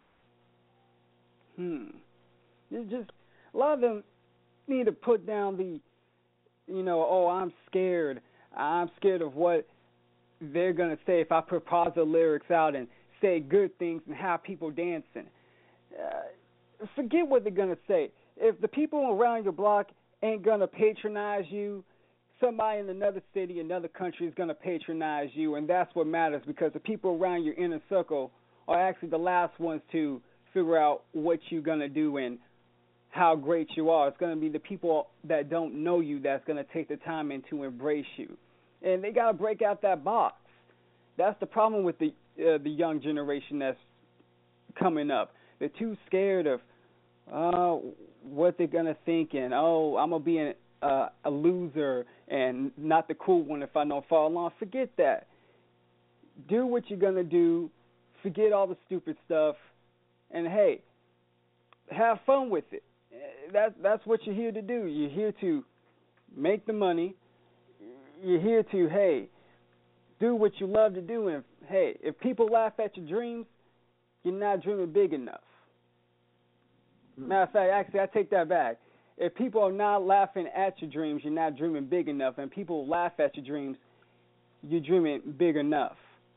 Hmm. It's just a lot of them need to put down the, you know, oh, I'm scared. I'm scared of what they're gonna say if I put positive lyrics out and say good things and have people dancing. Uh, forget what they're going to say. If the people around your block ain't going to patronize you, somebody in another city, another country is going to patronize you, and that's what matters because the people around your inner circle are actually the last ones to figure out what you're going to do and how great you are. It's going to be the people that don't know you that's going to take the time in to embrace you. And they got to break out that box. That's the problem with the uh, the young generation that's coming up. They're too scared of uh, what they're going to think and, oh, I'm going to be an, uh, a loser and not the cool one if I don't follow along. Forget that. Do what you're going to do. Forget all the stupid stuff. And, hey, have fun with it. That, that's what you're here to do. You're here to make the money. You're here to, hey, do what you love to do. And, hey, if people laugh at your dreams, you're not dreaming big enough. Matter of fact, actually, I take that back. If people are not laughing at your dreams, you're not dreaming big enough. And people laugh at your dreams, you're dreaming big enough.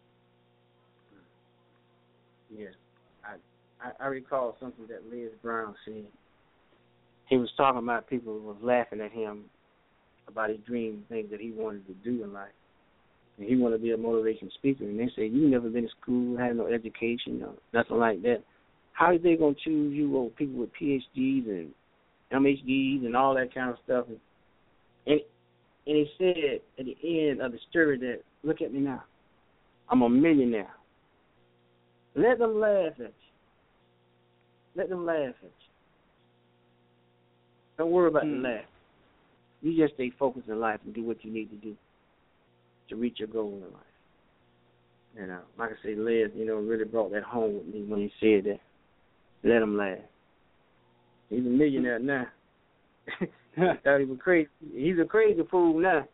Yeah. I, I, I recall something that Les Brown said. He was talking about people who was laughing at him about his dream, things that he wanted to do in life. And he wanted to be a motivation speaker. And they say, you never been to school, had no education, or nothing like that. How are they going to choose you over people with P H Ds and M H Ds and all that kind of stuff? And And he said at the end of the story that, look at me now, I'm a millionaire. Let them laugh at you. Let them laugh at you. Don't worry about mm. the laugh. You just stay focused in life and do what you need to do to reach your goal in life. And uh, like I say, Les, you know, really brought that home with me when he said that. Let him laugh. He's a millionaire now. I thought he was crazy. He's a crazy fool now.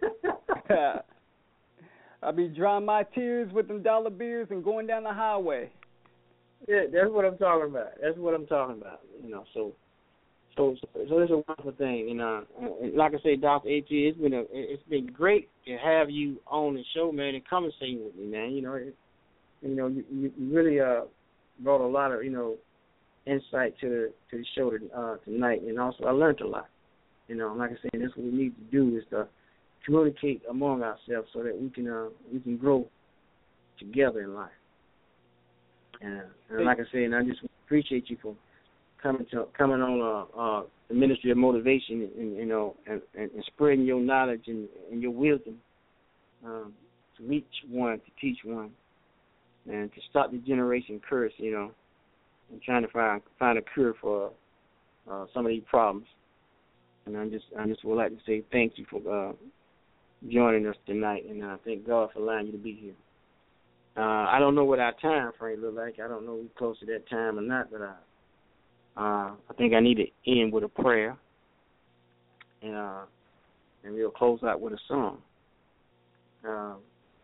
I'll be drying my tears with them dollar bills and going down the highway. Yeah, that's what I'm talking about. That's what I'm talking about. You know, so so so, so it's a wonderful thing. And uh, like I say, Doctor A T, it's been a it's been great to have you on the show, man, and conversating with me, man. You know, it, you know, you, you really uh brought a lot of you know insight to the to the show uh, tonight, and also I learned a lot. You know, like I said, that's what we need to do is to communicate among ourselves so that we can uh, we can grow together in life. And, and like I said, and I just appreciate you for coming to coming on uh, uh, the Ministry of Motivation, and you know, and, and, and spreading your knowledge and, and your wisdom um, to reach one, to teach one, and to stop the generation curse. You know, and trying to find find a cure for uh, some of these problems. And I just I just would like to say thank you for uh, joining us tonight, and I uh, thank God for allowing you to be here. Uh, I don't know what our time frame looks like. I don't know if we're close to that time or not, but I, uh, I think I need to end with a prayer, and uh, and we'll close out with a song. Uh,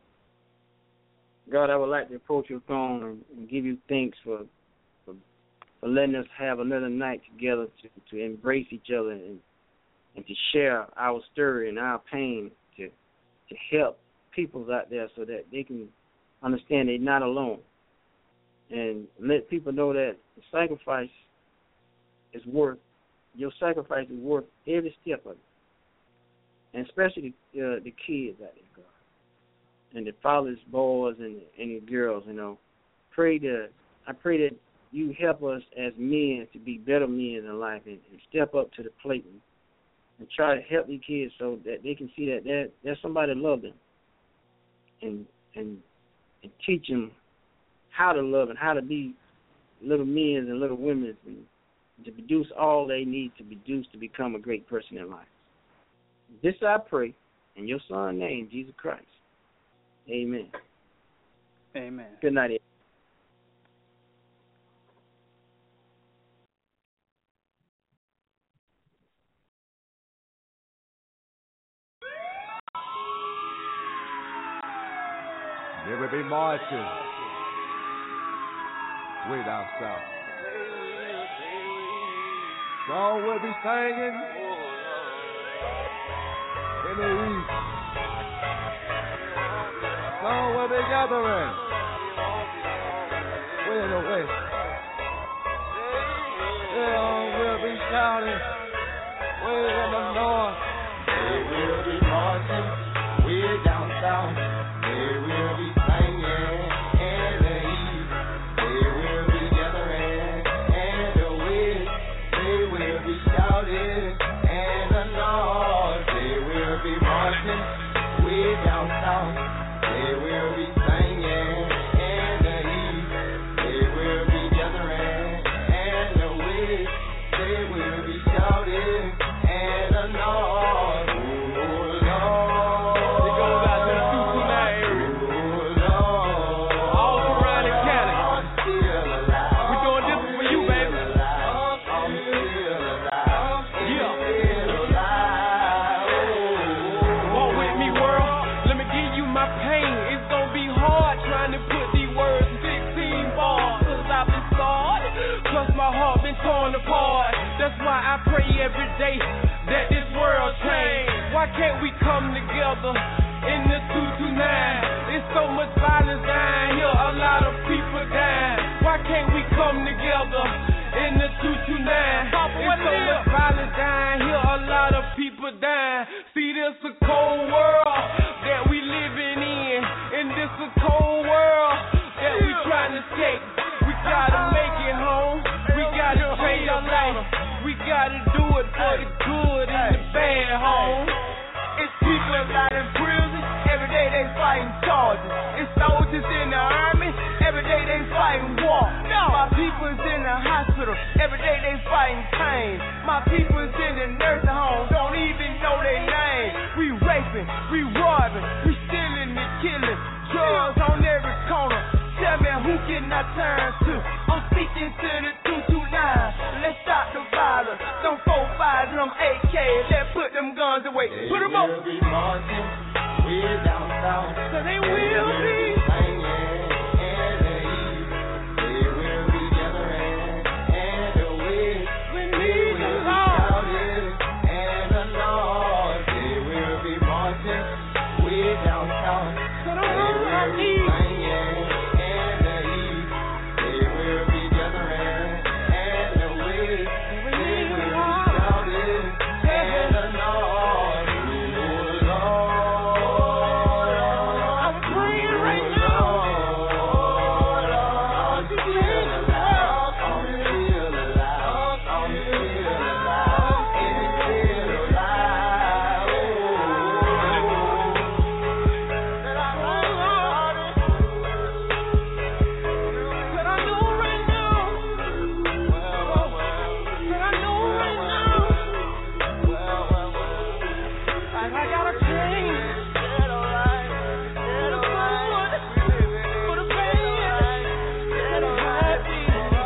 God, I would like to approach your throne and, and give you thanks for, for for letting us have another night together to, to embrace each other and and to share our story and our pain, to to help people out there so that they can understand they're not alone, and let people know that the sacrifice is worth, your sacrifice is worth every step of it, and especially the, uh, the kids out there, God, and the fathers, boys, and, and the girls, you know. Pray that, I pray that you help us as men to be better men in life and, and step up to the plate and, and try to help these kids so that they can see that there, there's somebody that loves them, and and and teach them how to love and how to be little men and little women and to produce all they need to produce to become a great person in life. This I pray in your son's name, Jesus Christ. Amen. Amen. Good night, everybody. There will be marching way down south. Song will be singing in the east. Song will be gathering way in the west. Song will be shouting way in the north. They will be marching way down south. They will be singing in the east. They will be gathering in the west. They will be shouting in the north. They will be marching way down south. They will be singing in the east. They will be gathering in the west. They will be shouting in the north. That's why I pray every day that this world change. Why can't we come together in the two two nine? There's so much violence down here, a lot of people dying. Why can't we come together in the two two nine? There's so much violence down here, a lot of people dying. See, this a cold world that we living in, and this a cold world that we trying to escape. We gotta make it home. We gotta change our life. We gotta do it for the good and the bad, home. It's fighting charges. It's soldiers in the army, every day they fighting war. My people's in the hospital, every day they fighting pain. My people's in the nursing home, don't even know their name. We raping, we robbing, we stealing and killing. Drugs on every corner. Tell me who can I turn to? I'm speaking to the two two nine. Let's stop the violence. Them four five, them A K. Let's put them guns away. They Put them up. will be marching way down south. So they will be singing in the east. They will be gathering and the west. we They need the will be law. shouting and the Lord. They will be marching way down south. So the They room I will be need. singing in the east. They will be gathering and the west. We They need the will be law. shouting and the Lord. Oh, Lord. I'm praying right now. Oh, Lord. You feel the love. I'm still alive. I'm still alive. I'm still alive. Oh, that I But I know right now. But I know right now. Like I gotta change. For the good, for the bad, for the happy.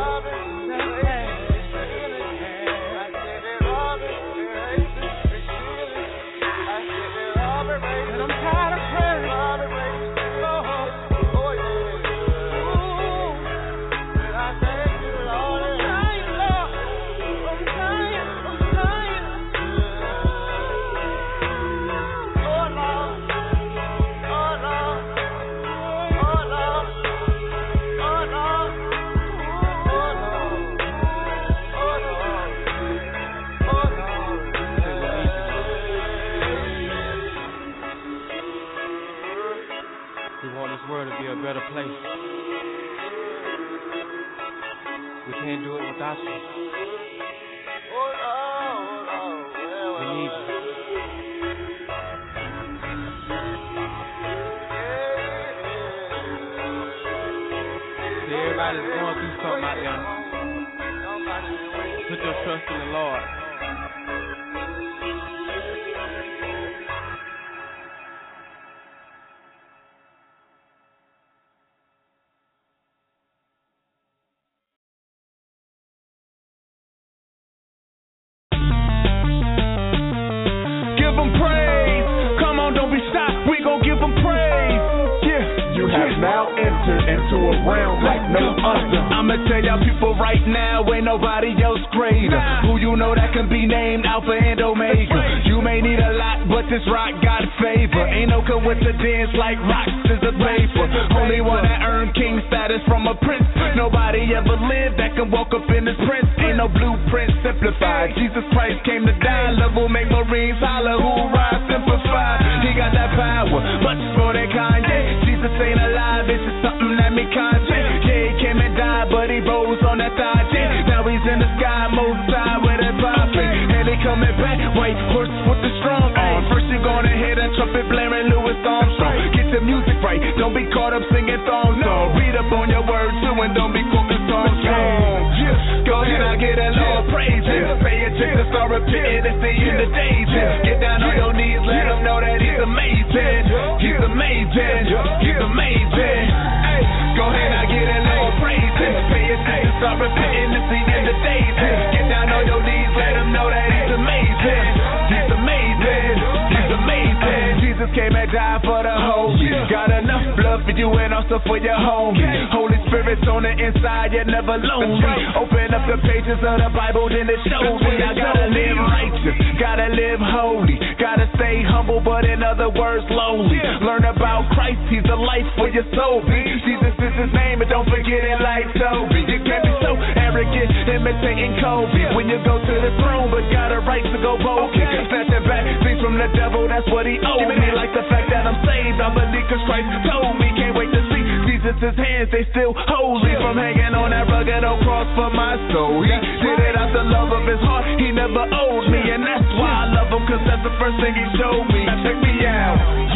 And I'm tired of praying. We want this world to be a better place. We can't do it without you. We need you. See, everybody's going through something out there. Put your trust in the Lord. Give them praise. Come on, don't be stopped. We gon' give them praise. Yeah. You have now entered into a realm like no other. I'ma tell y'all people right now, ain't nobody else greater. Who you know that can be named Alpha and Omega. You may need a lot, but this rock got favor. Ain't no coincidence like rocks is a paper. Only one that earned king status from a prince. Nobody ever lived that can walk up in this prince. Ain't no blueprint simplified. Jesus Christ came to die. Love will make Marines holler. Hoorah, simplify. He got that power, much more than Kanye. Jesus ain't alive, it's just something that me content. Yeah, he came and died, but he rose on that thigh. Yeah. Now he's in the sky, most high with a popping. And he coming back, white horse with the strong arm. First you gonna hit a trumpet blaring Louis Armstrong. Get the music right, don't be caught up singing thong song. Read up on your words too, and don't be quoting song songs. Go ahead, I get a Lord praise. Pay attention, start repeating, it's the end of days. Get down on your knees, let him know that he's amazing. He's amazing. He's amazing. Hey, go ahead, I get a Lord praise. Pay attention, start repeating, it's the end of days. Get down on your knees, let him know that he's amazing. He's amazing. He's amazing. Jesus came and died for the holy. Got enough blood for you and also for your homie. Holy Spirit's on the inside, you're never lonely. Open up the pages of the Bible, then it shows me I gotta live righteous, gotta live holy, gotta stay humble, but in other words, lowly. Learn about Christ, he's the life for your soul. Jesus is his name, and don't forget it like Toby. You can't be so arrogant, imitating Kobe. When you go to the throne, but got a right to go bold. Snatching back things from the devil, that's what he owed me. Like the fact that I'm saved, I believe cause Christ told me. Can't wait to see Jesus' hands, they still holy. From hanging on that rugged old cross for my soul. He did it out the love of his heart, he never owed me. And that's why I love him, cause that's the first thing he showed me. Now check me out.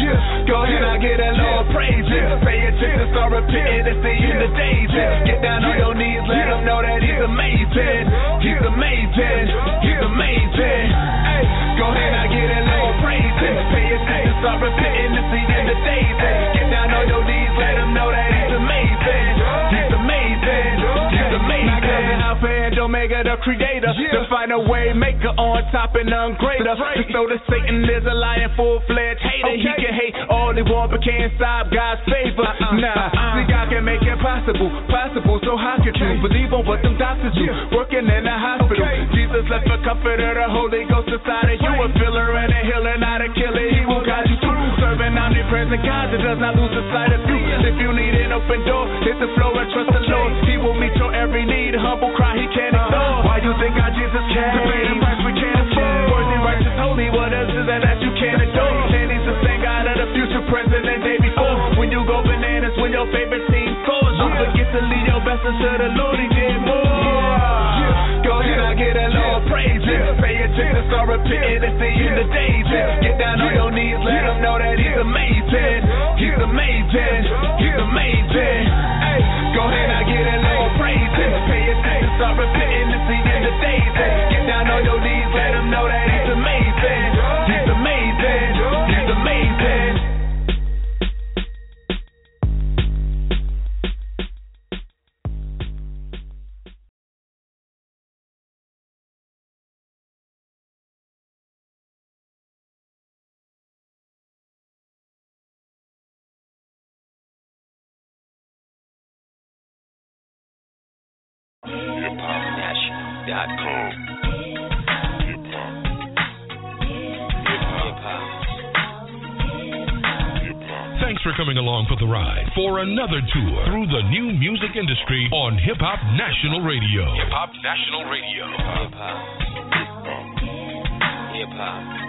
Go ahead, I get a Lord praise it. Pay attention, start repenting, it's the end of days. Get down on your knees, let him know that he's amazing. He's amazing, he's amazing. Hey, go ahead, I get a Lord praise it. Pay attention, start repenting, it's the end of days. Get down on your knees, let him know that he's amazing. He's amazing, he's amazing. Alpha and Omega, the creator, the final way maker, on top and none greater. Just know that Satan is a lying, full-fledged hater. He can hate all he wants, but can't stop God's favor. Nah, see, God can make it possible, possible. So how could you believe on what them doctors do? Working in a hospital, Jesus left a comforter, the Holy Ghost inside of you, a filler and a healer, not a killer. He will guide you through, serving omnipresent God that does not lose the sight of you. If you need an open door, hit the floor and trust the Lord. He will meet your every need. Humble cry, he can't ignore. Why you think our Jesus came? To pay the price we can't afford. Worthy, righteous, holy. What else is that that you can't adore? And he's the same God of the future, present, and day before. When you go bananas, when your favorite team scores, don't forget to lead your best unto the Lord. He did more. Go ahead, I get a Lord praise it. Pay attention, start repenting, it's the end of days. Get down on your knees, let him know that he's amazing. He's amazing, he's amazing. Hey, go ahead, I get a Lord praise it. Pay attention, start repenting, it's the end of days. Get down on your knees, let him know that he's amazing. He's amazing, he's amazing. hip hop national dot com. Thanks for coming along for the ride for another tour through the new music industry on Hip Hop National Radio. Hip Hop National Radio. Hip hop. Hip hop.